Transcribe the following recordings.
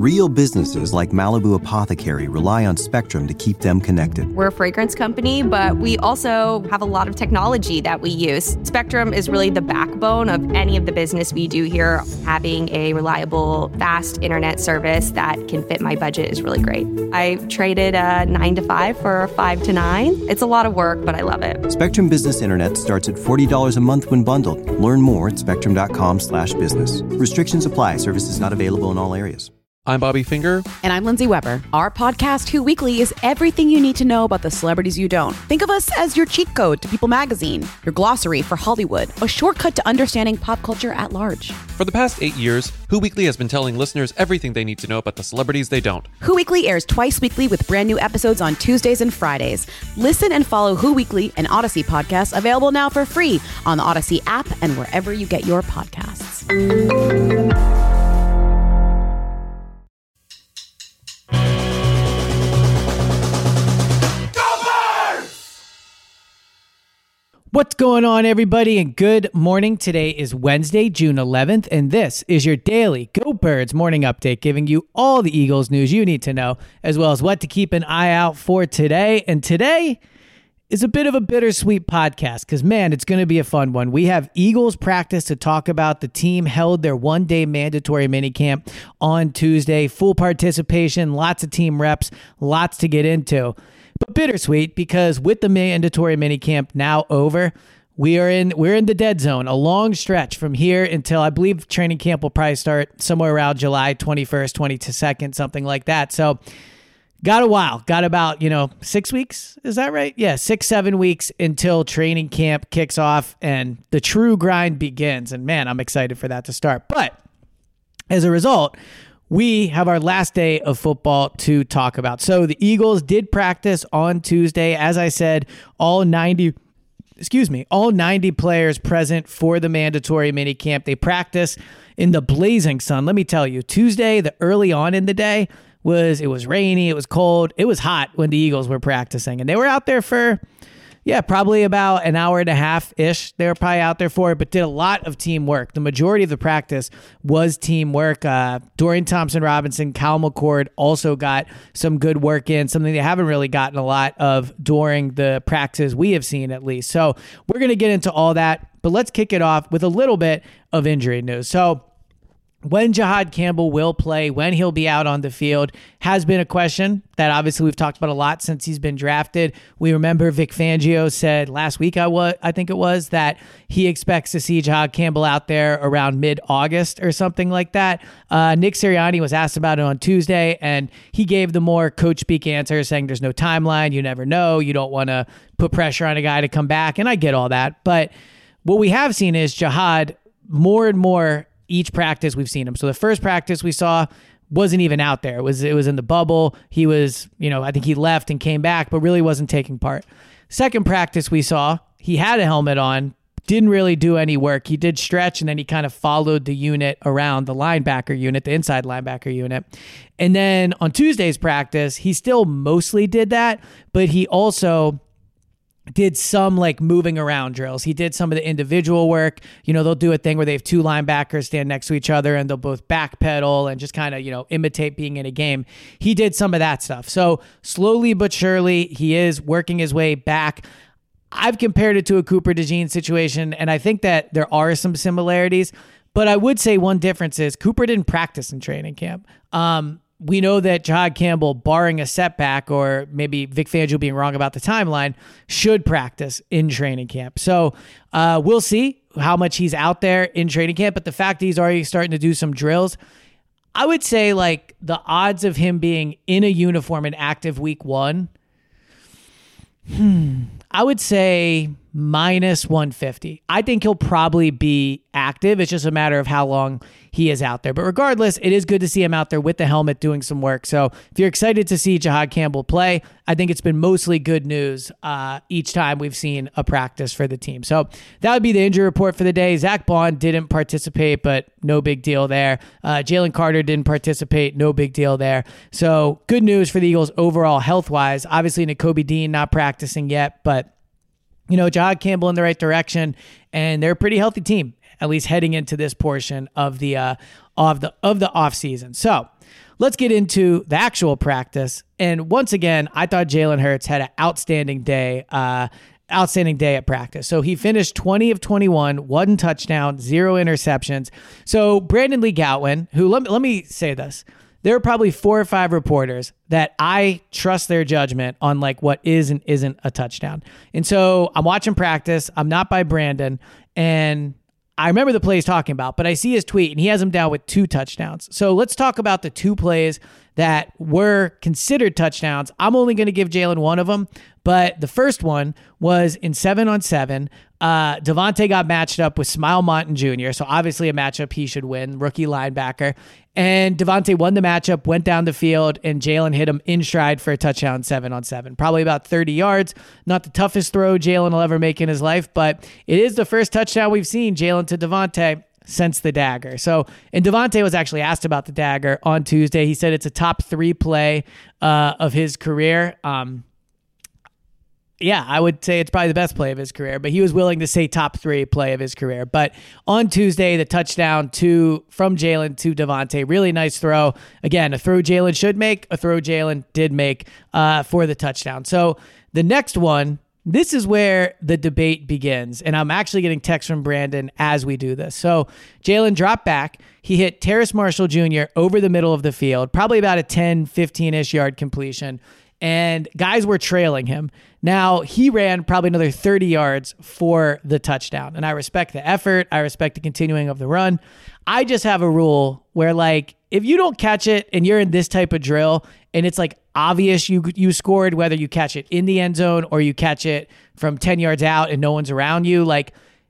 Real businesses like Malibu Apothecary rely on Spectrum to keep them connected. We're a fragrance company, but we also have a lot of technology that we use. Spectrum is really the backbone of any of the business we do here. Having a reliable, fast internet service that can fit my budget is really great. I traded a 9 to 5 for a 5 to 9. It's a lot of work, but I love it. Spectrum Business Internet starts at $40 a month when bundled. Learn more at spectrum.com/business. Restrictions apply. Services not available in all areas. I'm Bobby Finger. And I'm Lindsay Weber. Our podcast, Who Weekly, is everything you need to know about the celebrities you don't. Think of us as your cheat code to People Magazine, your glossary for Hollywood, a shortcut to understanding pop culture at large. For the past 8 years, Who Weekly has been telling listeners everything they need to know about the celebrities they don't. Who Weekly airs twice weekly with brand new episodes on Tuesdays and Fridays. Listen and follow Who Weekly, an Odyssey podcast, available now for free on the Odyssey app and wherever you get your podcasts. What's going on, everybody, and good morning. Today is Wednesday, June 11th, and this is your daily Go Birds morning update, giving you all the Eagles news you need to know, as well as what to keep an eye out for today. And today is a bit of a bittersweet podcast because, man, it's going to be a fun one. We have Eagles practice to talk about. The team held their one-day mandatory minicamp on Tuesday. Full participation, lots of team reps, lots to get into. But bittersweet because with the mandatory minicamp now over, we're in the dead zone. A long stretch from here until I believe training camp will probably start somewhere around July 21st, 22nd, something like that. So got a while. Got about, 6 weeks. Is that right? Yeah, 6-7 weeks until training camp kicks off and the true grind begins. And man, I'm excited for that to start. But as a result, we have our last day of football to talk about. So the Eagles did practice on Tuesday. As I said, all 90 players present for the mandatory minicamp. They practice in the blazing sun. Let me tell you, Tuesday, the early on in the day, it was rainy, it was cold, it was hot when the Eagles were practicing. And they were out there for probably about an hour and a half-ish. They were probably out there for it, but did a lot of teamwork. The majority of the practice was teamwork. Dorian Thompson-Robinson, Kyle McCord also got some good work in, something they haven't really gotten a lot of during the practices we have seen, at least. So we're going to get into all that, but let's kick it off with a little bit of injury news. So when Jihaad Campbell will play, when he'll be out on the field, has been a question that obviously we've talked about a lot since he's been drafted. We remember Vic Fangio said last week, I think it was, that he expects to see Jihaad Campbell out there around mid-August or something like that. Nick Sirianni was asked about it on Tuesday, and he gave the more coach speak answer, saying there's no timeline, you never know, you don't want to put pressure on a guy to come back, and I get all that. But what we have seen is Jihaad more and more each practice we've seen him. So the first practice we saw wasn't even out there. It was in the bubble. He was, I think he left and came back, but really wasn't taking part. Second practice we saw, he had a helmet on, didn't really do any work. He did stretch, and then he kind of followed the unit around the linebacker unit, the inside linebacker unit. And then on Tuesday's practice, he still mostly did that, but he also did some moving around drills. He did some of the individual work. They'll do a thing where they have two linebackers stand next to each other and they'll both backpedal and just kind of, imitate being in a game. He did some of that stuff. So slowly but surely, he is working his way back. I've compared it to a Cooper DeJean situation, and I think that there are some similarities, but I would say one difference is Cooper didn't practice in training camp. We know that Jihaad Campbell, barring a setback or maybe Vic Fangio being wrong about the timeline, should practice in training camp. So we'll see how much he's out there in training camp. But the fact that he's already starting to do some drills, I would say the odds of him being in a uniform in active week one, I would say minus 150. I think he'll probably be active. It's just a matter of how long he is out there. But regardless, it is good to see him out there with the helmet doing some work. So if you're excited to see Jihaad Campbell play, I think it's been mostly good news each time we've seen a practice for the team. So that would be the injury report for the day. Zach Bond didn't participate, but no big deal there. Jalen Carter didn't participate, no big deal there. So good news for the Eagles overall health-wise. Obviously, Nakobe Dean not practicing yet, but Jihaad Campbell in the right direction, and they're a pretty healthy team, at least heading into this portion of the off season. So let's get into the actual practice. And once again, I thought Jalen Hurts had an outstanding day at practice. So he finished 20 of 21, 1 touchdown, 0 interceptions. So Brandon Lee Goutwin, who let me say this, there are probably 4 or 5 reporters that I trust their judgment on like what is and isn't a touchdown. And so I'm watching practice. I'm not by Brandon, and I remember the play he's talking about, but I see his tweet and he has him down with 2 touchdowns. So let's talk about the 2 plays that were considered touchdowns. I'm only going to give Jalen one of them, but the first one was in 7-on-7. Devontae got matched up with Smile Monton Jr., so obviously a matchup he should win, rookie linebacker. And Devontae won the matchup, went down the field, and Jalen hit him in stride for a touchdown 7-on-7. Probably about 30 yards. Not the toughest throw Jalen will ever make in his life, but it is the first touchdown we've seen Jalen to Devontae since the dagger. So, and Devontae was actually asked about the dagger on Tuesday. He said it's a top 3 play of his career. Yeah, I would say it's probably the best play of his career, but he was willing to say top 3 play of his career. But on Tuesday, the touchdown from Jalen to Devontae, really nice throw. Again, a throw Jalen should make, a throw Jalen did make for the touchdown. So the next one, this is where the debate begins, and I'm actually getting texts from Brandon as we do this. So Jalen dropped back. He hit Terrace Marshall Jr. over the middle of the field, probably about a 10, 15-ish yard completion, and guys were trailing him. Now, he ran probably another 30 yards for the touchdown, and I respect the effort. I respect the continuing of the run. I just have a rule where, like, if you don't catch it and you're in this type of drill and it's like obvious you scored, whether you catch it in the end zone or you catch it from 10 yards out and no one's around you, like,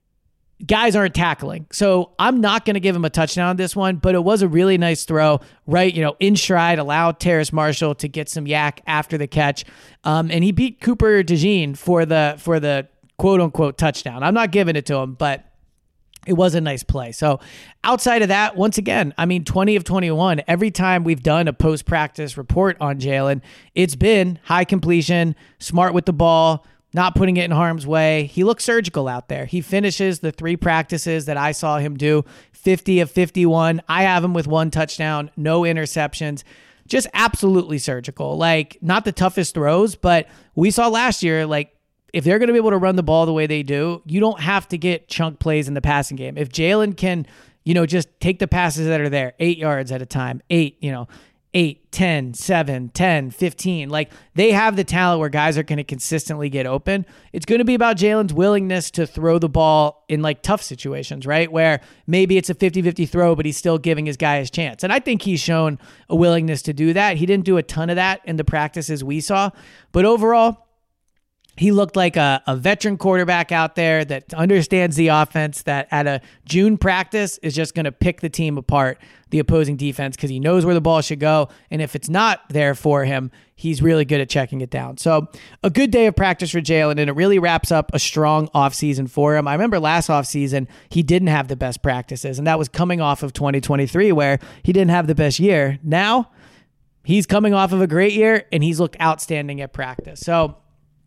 guys aren't tackling. So I'm not going to give him a touchdown on this one, but it was a really nice throw, right? In stride, allowed Terrace Marshall to get some yak after the catch. And he beat Cooper DeJean for the quote unquote touchdown. I'm not giving it to him, but it was a nice play. So outside of that, once again, 20 of 21, every time we've done a post-practice report on Jalen, it's been high completion, smart with the ball, not putting it in harm's way. He looks surgical out there. He finishes the 3 practices that I saw him do, 50 of 51. I have him with 1 touchdown, no interceptions, just absolutely surgical. Like, not the toughest throws, but we saw last year, like, if they're going to be able to run the ball the way they do, you don't have to get chunk plays in the passing game. If Jalen can, just take the passes that are there, 8 yards at a time, 8, 10, 7, 10, 15. Like, they have the talent where guys are going to consistently get open. It's going to be about Jalen's willingness to throw the ball in like tough situations, right? Where maybe it's a 50-50 throw, but he's still giving his guy his chance. And I think he's shown a willingness to do that. He didn't do a ton of that in the practices we saw, but overall, he looked like a veteran quarterback out there that understands the offense, that at a June practice is just going to pick the team apart, the opposing defense, because he knows where the ball should go. And if it's not there for him, he's really good at checking it down. So a good day of practice for Jalen, and it really wraps up a strong offseason for him. I remember last offseason, he didn't have the best practices, and that was coming off of 2023 where he didn't have the best year. Now he's coming off of a great year, and he's looked outstanding at practice. So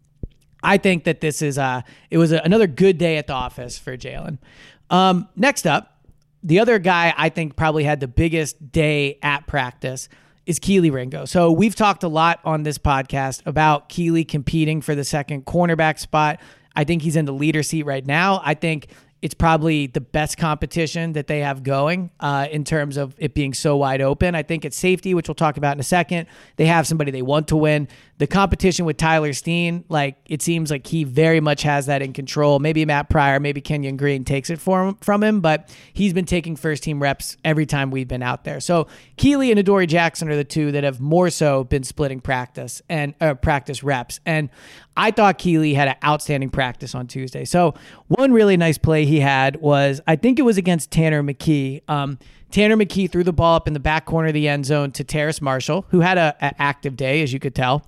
I think that this is another good day at the office for Jalen. Next up, the other guy I think probably had the biggest day at practice is Kelee Ringo. So we've talked a lot on this podcast about Kelee competing for the second cornerback spot. I think he's in the leader seat right now. I think it's probably the best competition that they have going in terms of it being so wide open. I think at safety, which we'll talk about in a second, they have somebody they want to win. The competition with Tyler Steen, like, it seems like he very much has that in control. Maybe Matt Pryor, maybe Kenyon Green takes it from him, but he's been taking first-team reps every time we've been out there. So Kelee and Adoree Jackson are the 2 that have more so been splitting practice and practice reps. And I thought Kelee had an outstanding practice on Tuesday. So one really nice play he had was, I think it was against Tanner McKee. Tanner McKee threw the ball up in the back corner of the end zone to Terrace Marshall, who had an active day, as you could tell,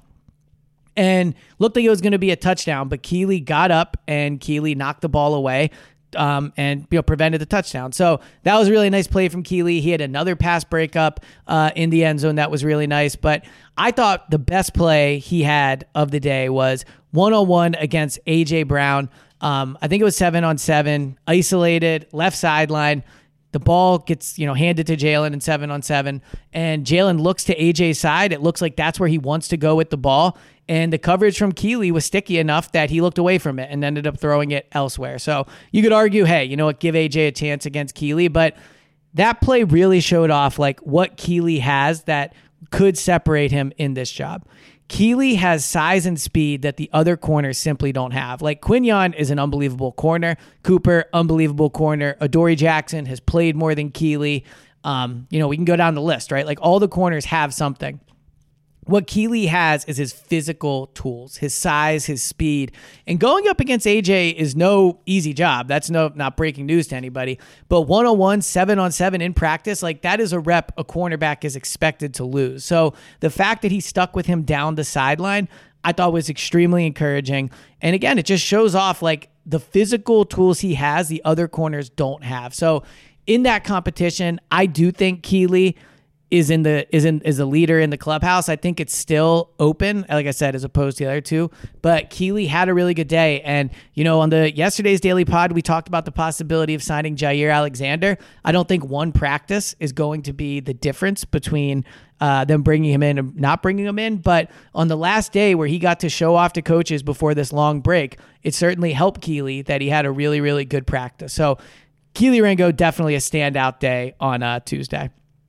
and looked like it was going to be a touchdown, but Kelee got up and Kelee knocked the ball away and prevented the touchdown. So that was a really nice play from Kelee. He had another pass breakup in the end zone that was really nice, but I thought the best play he had of the day was 1-on-1 against A.J. Brown. I think it was 7-on-7, isolated, left sideline. The ball gets, handed to Jalen in 7-on-7, and Jalen looks to AJ's side. It looks like that's where he wants to go with the ball. And the coverage from Keeley was sticky enough that he looked away from it and ended up throwing it elsewhere. So you could argue, hey, give AJ a chance against Keeley. But that play really showed off like what Keeley has that could separate him in this job. Keeley has size and speed that the other corners simply don't have. Like Quinyon is an unbelievable corner. Cooper, unbelievable corner. Adoree Jackson has played more than Keeley. We can go down the list, right? Like all the corners have something. What Keeley has is his physical tools, his size, his speed. And going up against AJ is no easy job. That's not breaking news to anybody. But 1-on-1, 7-on-7 in practice, like that is a rep a cornerback is expected to lose. So the fact that he stuck with him down the sideline, I thought was extremely encouraging. And again, it just shows off like the physical tools he has, the other corners don't have. So in that competition, I do think Keeley is a leader in the clubhouse. I think it's still open, like I said, as opposed to the other two. But Keeley had a really good day. And, on the yesterday's Daily Pod, we talked about the possibility of signing Jair Alexander. I don't think one practice is going to be the difference between them bringing him in and not bringing him in. But on the last day where he got to show off to coaches before this long break, it certainly helped Keeley that he had a really, really good practice. So Keeley Ringo, definitely a standout day on Tuesday.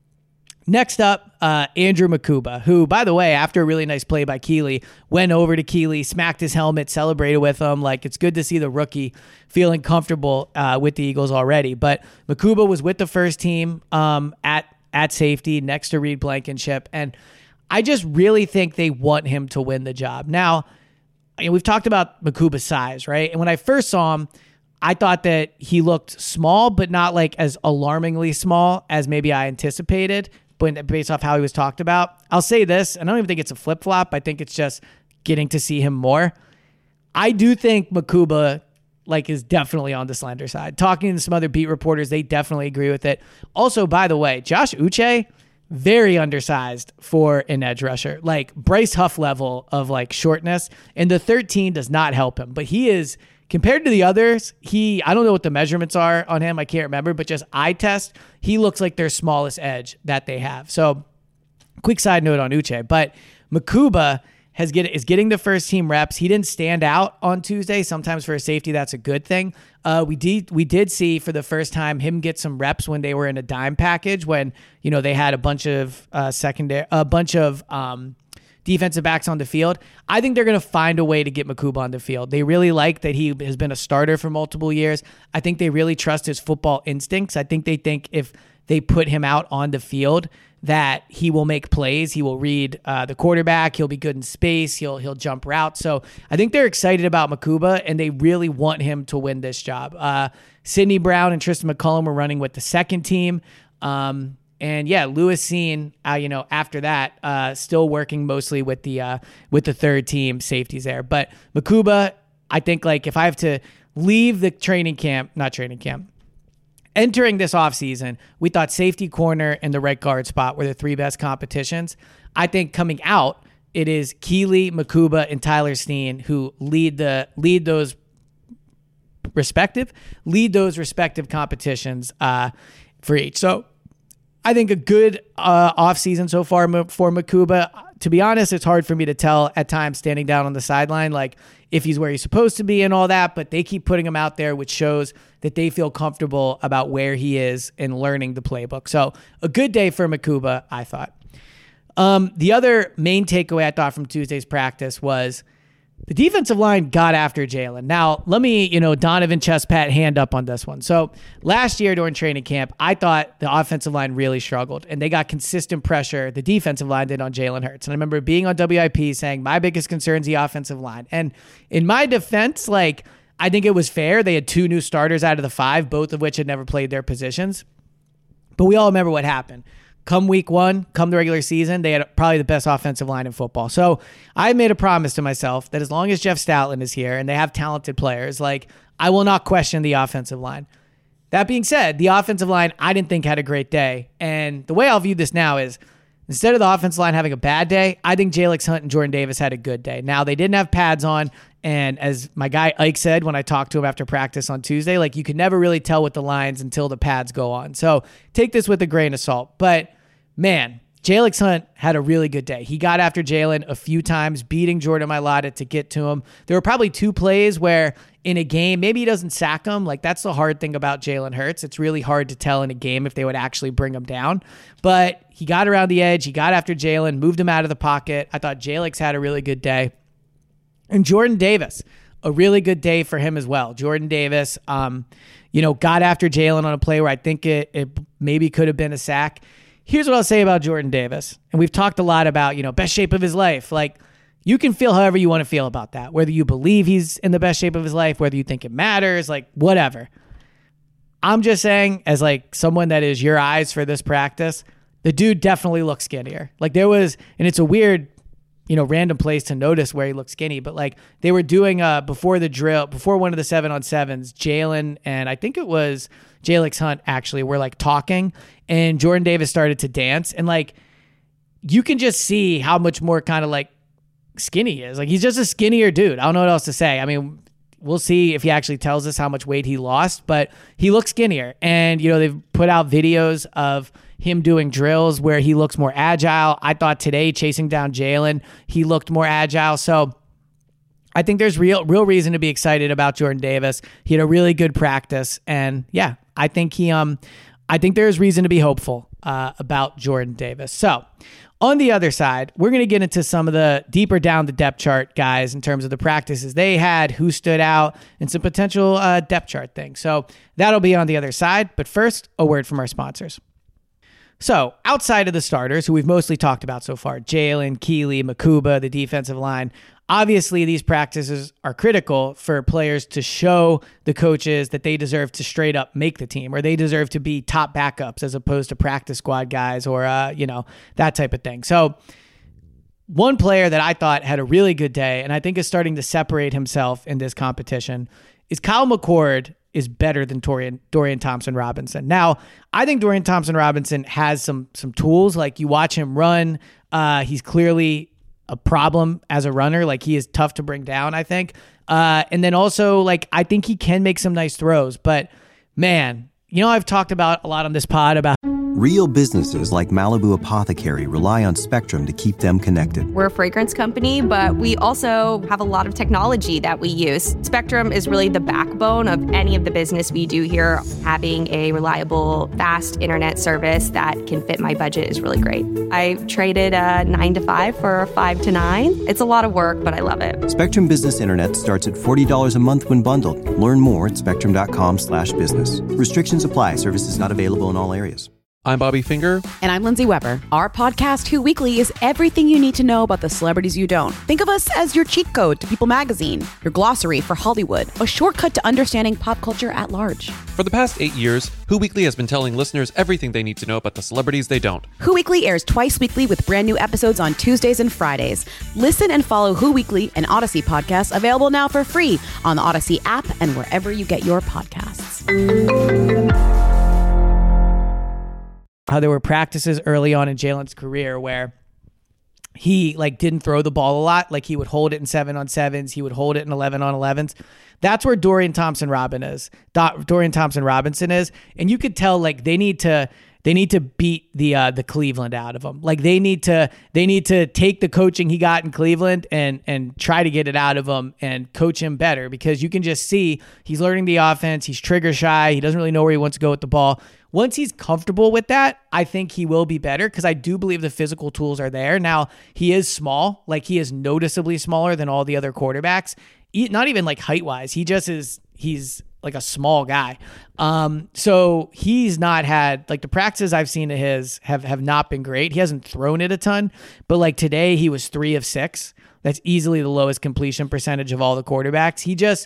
Next up, Andrew Mukuba, who, by the way, after a really nice play by Keeley, went over to Keeley, smacked his helmet, celebrated with him. Like, it's good to see the rookie feeling comfortable with the Eagles already. But Mukuba was with the first team at safety next to Reed Blankenship, and I just really think they want him to win the job. Now, we've talked about Mukuba's size, right? And when I first saw him, I thought that he looked small, but not like as alarmingly small as maybe I anticipated, but based off how he was talked about. I'll say this, and I don't even think it's a flip-flop. I think it's just getting to see him more. I do think Mukuba is definitely on the slender side. Talking to some other beat reporters, they definitely agree with it. Also, by the way, Josh Uche, very undersized for an edge rusher. Like Bryce Huff level of shortness, and the 13 does not help him. But he is, compared to the others, I don't know what the measurements are on him. I can't remember, but just eye test, he looks like their smallest edge that they have. So quick side note on Uche, but Mukuba is getting the first team reps. He didn't stand out on Tuesday. Sometimes for a safety, that's a good thing. We did see for the first time him get some reps when they were in a dime package, when, they had a bunch of defensive backs on the field. I think they're going to find a way to get Mukuba on the field. They really like that he has been a starter for multiple years. I think they really trust his football instincts. I think they think if they put him out on the field that he will make plays. He will read the quarterback. He'll be good in space. He'll jump routes. So I think they're excited about Mukuba, and they really want him to win this job. Sidney Brown and Tristan McCullum were running with the second team. And yeah, Lewis Cine, after that, still working mostly with the third team safeties there. But Mukuba, I think if I have to leave the entering this offseason, we thought safety, corner, and the right guard spot were the three best competitions. I think coming out, it is Keeley, Mukuba, and Tyler Steen who lead those respective competitions for each. So I think a good offseason so far for Mukuba. To be honest, it's hard for me to tell at times standing down on the sideline, if he's where he's supposed to be and all that, but they keep putting him out there, which shows that they feel comfortable about where he is in learning the playbook. So a good day for Mukuba, I thought. The other main takeaway I thought from Tuesday's practice was the defensive line got after Jalen. Now, let me, Donovan Chestpat hand up on this one. So last year during training camp, I thought the offensive line really struggled, and they got consistent pressure. The defensive line did on Jalen Hurts. And I remember being on WIP saying my biggest concern is the offensive line. And in my defense, I think it was fair. They had two new starters out of the five, both of which had never played their positions. But we all remember what happened. Come week one, come the regular season, they had probably the best offensive line in football. So I made a promise to myself that as long as Jeff Stoutland is here and they have talented players, I will not question the offensive line. That being said, the offensive line I didn't think had a great day. And the way I'll view this now is instead of the offensive line having a bad day, I think Jalix Hunt and Jordan Davis had a good day. Now, they didn't have pads on, And as my guy Ike said when I talked to him after practice on Tuesday, like you can never really tell with the lines until the pads go on. So take this with a grain of salt. But man, Jalen Hunt had a really good day. He got after Jalen a few times, beating Jordan Mailata to get to him. There were probably 2 plays where in a game, maybe he doesn't sack him. Like that's the hard thing about Jalen Hurts. It's really hard to tell in a game if they would actually bring him down. But he got around the edge. He got after Jalen, moved him out of the pocket. I thought Jalen had a really good day. And Jordan Davis, a really good day for him as well. Jordan Davis, got after Jalen on a play where I think it maybe could have been a sack. Here's what I'll say about Jordan Davis. And we've talked a lot about, best shape of his life. Like, you can feel however you want to feel about that. Whether you believe he's in the best shape of his life, whether you think it matters, like, whatever. I'm just saying, as like someone that is your eyes for this practice, the dude definitely looks skinnier. Like there was, and it's a weird, random place to notice where he looked skinny, but like they were doing before the drill, before one of the 7-on-7s, Jalen and I think it was Jalen Hunt actually were like talking, and Jordan Davis started to dance, and like you can just see how much more kind of like skinny he is. Like he's just a skinnier dude. I don't know what else to say. I mean, we'll see if he actually tells us how much weight he lost, but he looks skinnier. And, they've put out videos of him doing drills where he looks more agile. I thought today, chasing down Jalen, he looked more agile. So I think there's real reason to be excited about Jordan Davis. He had a really good practice. And yeah, I think there's reason to be hopeful about Jordan Davis. So on the other side, we're going to get into some of the deeper down the depth chart guys in terms of the practices they had, who stood out, and some potential depth chart things. So that'll be on the other side. But first, a word from our sponsors. So outside of the starters, who we've mostly talked about so far, Jalen, Keeley, Makuba, the defensive line, obviously these practices are critical for players to show the coaches that they deserve to straight up make the team, or they deserve to be top backups as opposed to practice squad guys or, that type of thing. So one player that I thought had a really good day and I think is starting to separate himself in this competition is Kyle McCord is better than Dorian Thompson-Robinson. Now, I think Dorian Thompson-Robinson has some tools. Like you watch him run, he's clearly a problem as a runner. Like he is tough to bring down, I think. And then also, like, I think he can make some nice throws. But man, I've talked about a lot on this pod about Real businesses like Malibu Apothecary rely on Spectrum to keep them connected. We're a fragrance company, but we also have a lot of technology that we use. Spectrum is really the backbone of any of the business we do here. Having a reliable, fast internet service that can fit my budget is really great. I traded a 9 to 5 for a 5 to 9. It's a lot of work, but I love it. Spectrum Business Internet starts at $40 a month when bundled. Learn more at spectrum.com/business. Restrictions apply. Services not available in all areas. I'm Bobby Finger. And I'm Lindsay Weber. Our podcast, Who Weekly, is everything you need to know about the celebrities you don't. Think of us as your cheat code to People magazine, your glossary for Hollywood, a shortcut to understanding pop culture at large. For the past 8 years, Who Weekly has been telling listeners everything they need to know about the celebrities they don't. Who Weekly airs twice weekly with brand new episodes on Tuesdays and Fridays. Listen and follow Who Weekly, an Odyssey podcast available now for free on the Odyssey app and wherever you get your podcasts. How there were practices early on in Jalen's career where he didn't throw the ball a lot. Like he would hold it in 7-on-7s. He would hold it in 11-on-11s. That's where Dorian Thompson-Robinson is. And you could tell they need to beat the Cleveland out of him. Like they need to take the coaching he got in Cleveland and try to get it out of him and coach him better, because you can just see he's learning the offense. He's trigger shy. He doesn't really know where he wants to go with the ball. Once he's comfortable with that, I think he will be better, because I do believe the physical tools are there. Now, he is small. Like he is noticeably smaller than all the other quarterbacks. Not even height-wise. He's like a small guy. So he's not had, the practices I've seen of his have not been great. He hasn't thrown it a ton, but today he was 3 of 6. That's easily the lowest completion percentage of all the quarterbacks. He just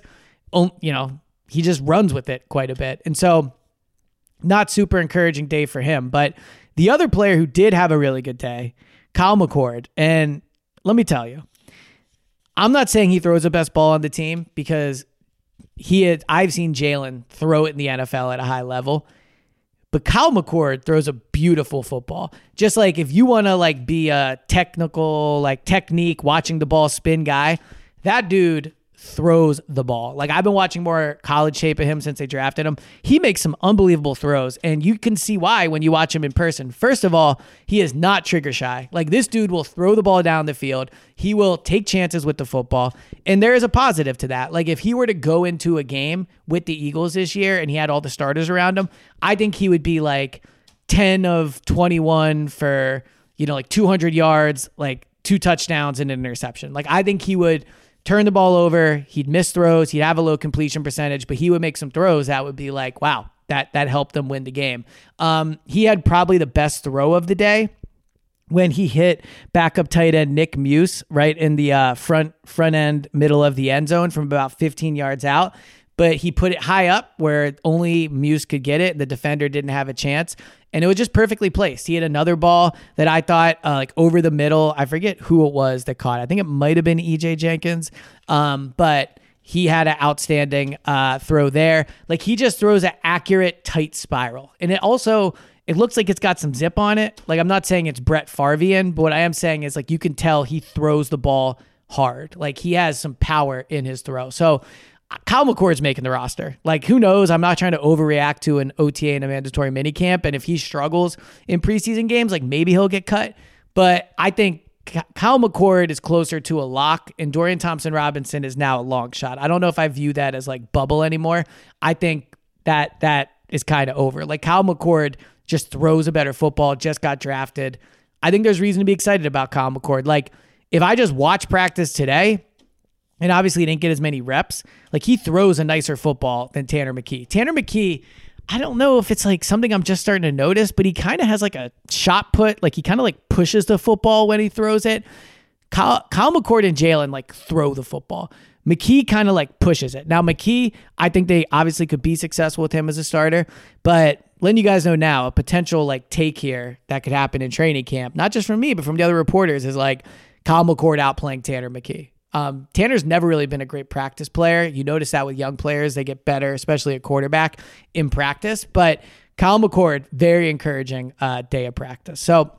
runs with it quite a bit. And so not super encouraging day for him. But the other player who did have a really good day, Kyle McCord. And let me tell you, I'm not saying he throws the best ball on the team, because I've seen Jalen throw it in the NFL at a high level, but Kyle McCord throws a beautiful football. Just if you want to be a technical, technique, watching the ball spin guy, that dude throws the ball. Like, I've been watching more college tape of him since they drafted him. He makes some unbelievable throws, and you can see why when you watch him in person. First of all, he is not trigger shy. Like, this dude will throw the ball down the field. He will take chances with the football, and there is a positive to that. Like, if he were to go into a game with the Eagles this year and he had all the starters around him, I think he would be like 10 of 21 for, like 200 yards, like 2 touchdowns and an interception. Like, I think he would turn the ball over. He'd miss throws. He'd have a low completion percentage, but he would make some throws that would be like, wow, that helped them win the game. He had probably the best throw of the day when he hit backup tight end Nick Muse right in the front end middle of the end zone from about 15 yards out. But he put it high up where only Muse could get it. The defender didn't have a chance. And it was just perfectly placed. He had another ball that I thought like over the middle. I forget who it was that caught it. I think it might have been EJ Jenkins. But he had an outstanding throw there. Like, he just throws an accurate, tight spiral. And it looks like it's got some zip on it. Like, I'm not saying it's Brett Favre-ian, but what I am saying is, like, you can tell he throws the ball hard. Like, he has some power in his throw. So Kyle McCord's making the roster. Like, who knows? I'm not trying to overreact to an OTA and a mandatory minicamp. And if he struggles in preseason games, like, maybe he'll get cut. But I think Kyle McCord is closer to a lock, and Dorian Thompson-Robinson is now a long shot. I don't know if I view that as like bubble anymore. I think that is kind of over. Like, Kyle McCord just throws a better football, just got drafted. I think there's reason to be excited about Kyle McCord. Like, if I just watch practice today, and obviously he didn't get as many reps, like, he throws a nicer football than Tanner McKee. Tanner McKee, I don't know if it's like something I'm just starting to notice, but he kind of has like a shot put, like he kind of like pushes the football when he throws it. Kyle McCord and Jalen like throw the football. McKee kind of like pushes it. Now McKee, I think they obviously could be successful with him as a starter, but letting you guys know now, a potential like take here that could happen in training camp, not just from me, but from the other reporters, is like Kyle McCord outplaying Tanner McKee. Tanner's never really been a great practice player. You notice that with young players, they get better, especially at quarterback in practice. But Kyle McCord, very encouraging day of practice. So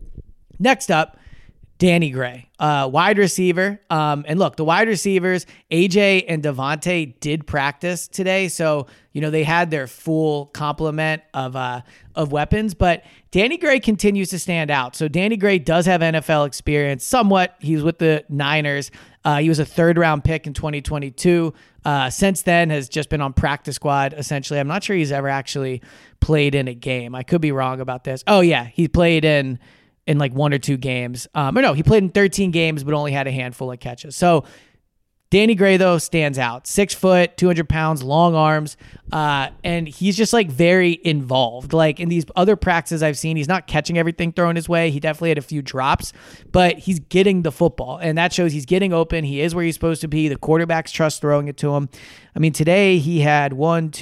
next up, Danny Gray, wide receiver. And look, the wide receivers, AJ and Devontae, did practice today. So, they had their full complement of weapons, but Danny Gray continues to stand out. So Danny Gray does have NFL experience somewhat. He's with the Niners. He was a 3rd-round pick in 2022. Since then has just been on practice squad, essentially. I'm not sure he's ever actually played in a game. I could be wrong about this. Oh yeah, he played in like 1 or 2 games. Or no, he played in 13 games, but only had a handful of catches. So Danny Gray, though, stands out. 6 foot, 200 pounds, long arms. And he's just like very involved. Like in these other practices I've seen, he's not catching everything thrown his way. He definitely had a few drops, but he's getting the football. And that shows he's getting open. He is where he's supposed to be. The quarterbacks trust throwing it to him. I mean, today he had 5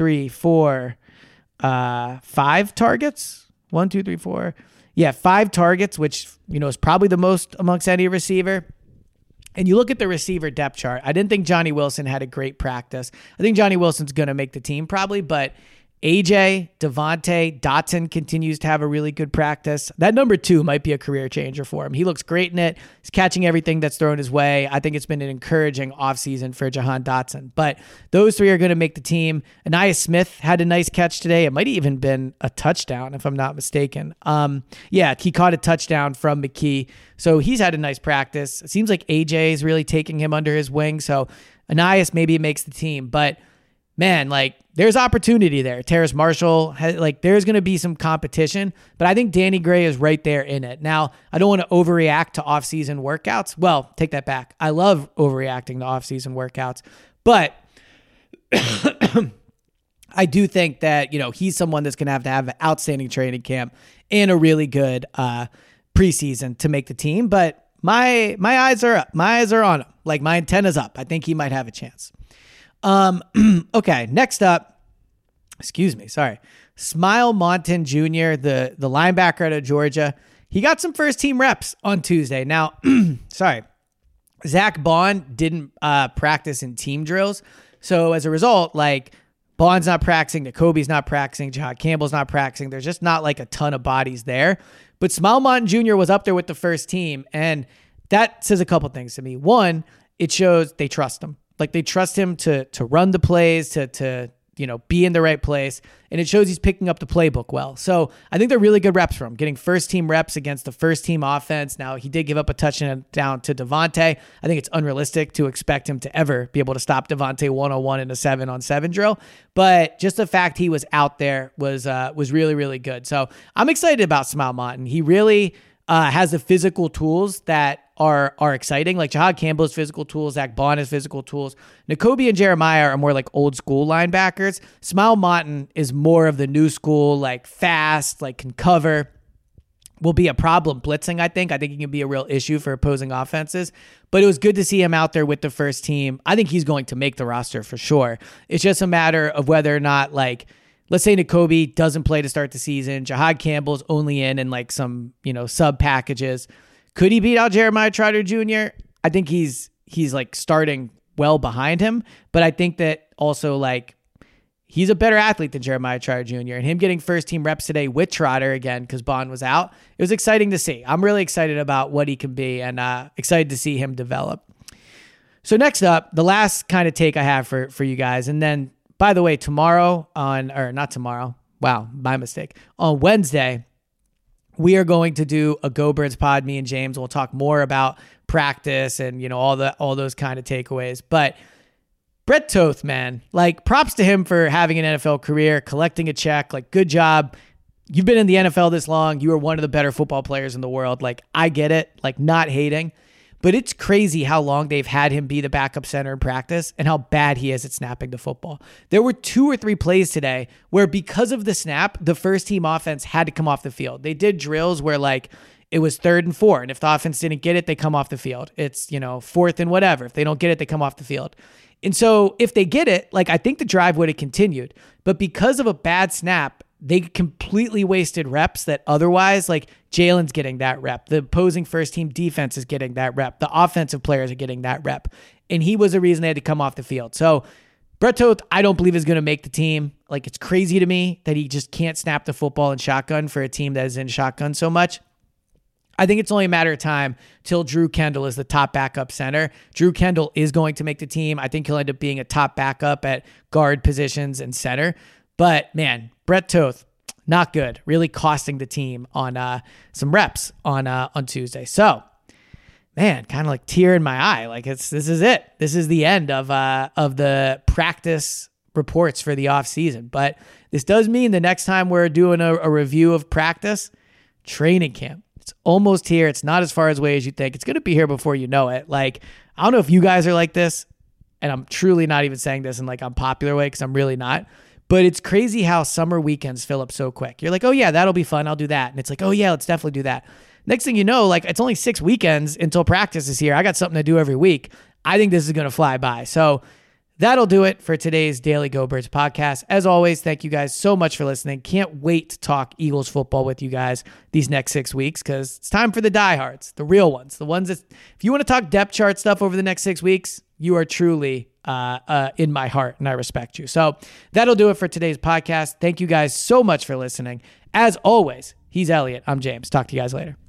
targets. 1, 2, 3, 4. Yeah, 5 targets, which, is probably the most amongst any receiver. And you look at the receiver depth chart. I didn't think Johnny Wilson had a great practice. I think Johnny Wilson's going to make the team probably, but AJ, Devontae, Dotson continues to have a really good practice. That number 2 might be a career changer for him. He looks great in it. He's catching everything that's thrown his way. I think it's been an encouraging offseason for Jahan Dotson. But those 3 are going to make the team. Ainias Smith had a nice catch today. It might have even been a touchdown, if I'm not mistaken. He caught a touchdown from McKee. So he's had a nice practice. It seems like AJ is really taking him under his wing. So Ainias maybe makes the team. But man, like, there's opportunity there. Terrace Marshall, there's going to be some competition, but I think Danny Gray is right there in it. Now, I don't want to overreact to off-season workouts. Well, take that back. I love overreacting to off-season workouts, but I do think that, he's someone that's going to have an outstanding training camp and a really good preseason to make the team. But my eyes are up. My eyes are on him. Like, my antenna's up. I think he might have a chance. Okay, next up, Smile Monton Jr., the linebacker out of Georgia. He got some first team reps on Tuesday. Now, Zach Bond didn't practice in team drills. So as a result, like, Bond's not practicing, Nakobe's not practicing, Jahad Campbell's not practicing. There's just not like a ton of bodies there. But Smile Monton Jr. was up there with the first team, and that says a couple things to me. One, it shows they trust him. Like they trust him to run the plays, to be in the right place. And it shows he's picking up the playbook well. So I think they're really good reps for him, getting first team reps against the first team offense. Now he did give up a touchdown down to Devontae. I think it's unrealistic to expect him to ever be able to stop Devontae 1-on-1 in a 7-on-7 drill. But just the fact he was out there was really, really good. So I'm excited about Smael Mondon. He really has the physical tools that are exciting. Like Jahad Campbell's physical tools, Zach Bond has physical tools. Nakobe and Jeremiah are more like old school linebackers. Smael Mondon is more of the new school, like fast, like can cover. Will be a problem blitzing, I think. I think he can be a real issue for opposing offenses. But it was good to see him out there with the first team. I think he's going to make the roster for sure. It's just a matter of whether or not, like, let's say Nakobe doesn't play to start the season. Jahad Campbell's only in like some, sub packages. Could he beat out Jeremiah Trotter Jr.? I think he's like starting well behind him, but I think that also like he's a better athlete than Jeremiah Trotter Jr. and him getting first team reps today with Trotter again, because Bond was out. It was exciting to see. I'm really excited about what he can be and excited to see him develop. So next up, the last kind of take I have for you guys. And then by the way, not tomorrow. Wow, my mistake. On Wednesday, we are going to do a Go Birds pod, me and James. We'll talk more about practice and, all those kind of takeaways. But Brett Toth, man, like props to him for having an NFL career, collecting a check. Like, good job. You've been in the NFL this long. You are one of the better football players in the world. Like, I get it, like not hating. But it's crazy how long they've had him be the backup center in practice and how bad he is at snapping the football. There were 2 or 3 plays today where because of the snap, the first team offense had to come off the field. They did drills where like it was 3rd and 4. And if the offense didn't get it, they come off the field. It's, 4th and whatever. If they don't get it, they come off the field. And so if they get it, like I think the drive would have continued. But because of a bad snap, they completely wasted reps that otherwise, like Jalen's getting that rep. The opposing first team defense is getting that rep. The offensive players are getting that rep. And he was the reason they had to come off the field. So Brett Toth, I don't believe is going to make the team. Like, it's crazy to me that he just can't snap the football in shotgun for a team that is in shotgun so much. I think it's only a matter of time till Drew Kendall is the top backup center. Drew Kendall is going to make the team. I think he'll end up being a top backup at guard positions and center. But man, Brett Toth, not good. Really costing the team on some reps on Tuesday. So, man, kind of like tear in my eye. Like this is it. This is the end of the practice reports for the off season. But this does mean the next time we're doing a review of practice, training camp. It's almost here. It's not as far away as you think. It's going to be here before you know it. Like, I don't know if you guys are like this, and I'm truly not even saying this in like a popular way because I'm really not. But it's crazy how summer weekends fill up so quick. You're like, oh yeah, that'll be fun. I'll do that. And it's like, oh yeah, let's definitely do that. Next thing you know, like it's only 6 weekends until practice is here. I got something to do every week. I think this is going to fly by. So that'll do it for today's Daily Go Birds podcast. As always, thank you guys so much for listening. Can't wait to talk Eagles football with you guys these next 6 weeks because it's time for the diehards, the real ones, the ones that, if you want to talk depth chart stuff over the next 6 weeks, you are truly in my heart, and I respect you. So that'll do it for today's podcast. Thank you guys so much for listening. As always, he's Elliot. I'm James. Talk to you guys later.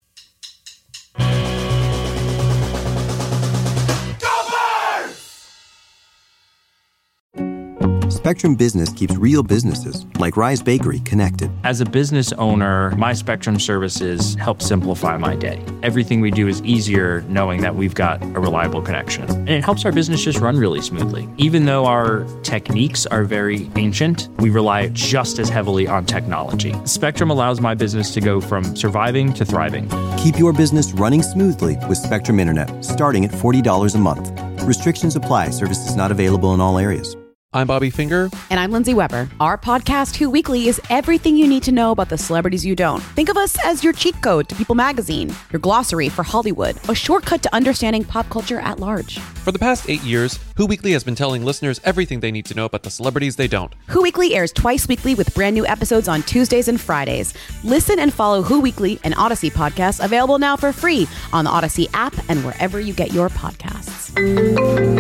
Spectrum Business keeps real businesses, like Rise Bakery, connected. As a business owner, my Spectrum services help simplify my day. Everything we do is easier knowing that we've got a reliable connection. And it helps our business just run really smoothly. Even though our techniques are very ancient, we rely just as heavily on technology. Spectrum allows my business to go from surviving to thriving. Keep your business running smoothly with Spectrum Internet, starting at $40 a month. Restrictions apply. Services not available in all areas. I'm Bobby Finger. And I'm Lindsay Weber. Our podcast, Who Weekly, is everything you need to know about the celebrities you don't. Think of us as your cheat code to People Magazine, your glossary for Hollywood, a shortcut to understanding pop culture at large. For the past 8 years, Who Weekly has been telling listeners everything they need to know about the celebrities they don't. Who Weekly airs twice weekly with brand new episodes on Tuesdays and Fridays. Listen and follow Who Weekly, an Odyssey podcast available now for free on the Odyssey app and wherever you get your podcasts.